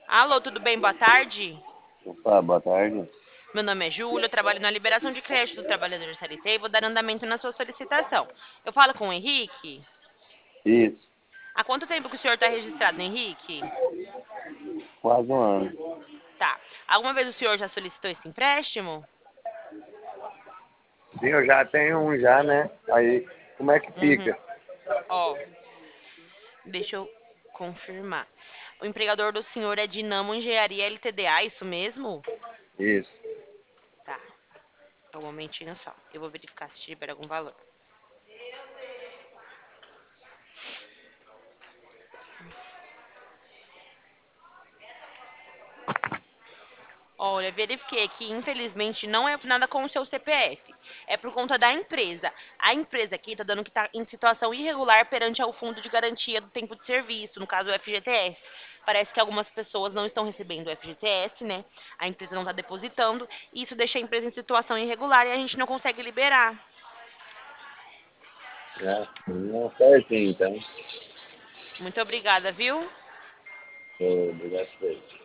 Alô, tudo bem? Boa tarde. Opa, boa tarde. Meu nome é Júlia, eu trabalho na liberação de crédito do trabalhador CLT e vou dar andamento na sua solicitação. Eu falo com o Henrique? Isso, Há quanto tempo que o senhor está registrado, Henrique? quase um ano. Tá. Alguma vez o senhor já solicitou esse empréstimo? Sim, eu já tenho um já, né? Aí, como é que Uhum. fica? Ó, deixa eu confirmar. O empregador do senhor é Dinamo Engenharia LTDA, isso mesmo? Isso. Tá. Um momentinho só. Eu vou verificar se tiver algum valor. Olha, verifiquei aqui, infelizmente não é nada com o seu CPF. É por conta da empresa. A empresa aqui está dando que está em situação irregular perante ao Fundo de Garantia do Tempo de Serviço, no caso o FGTS. Parece que algumas pessoas não estão recebendo o FGTS, né? A empresa não está depositando, e isso deixa a empresa em situação irregular e a gente não consegue liberar. Não, certinho, então. Muito obrigada, viu? Obrigado por isso.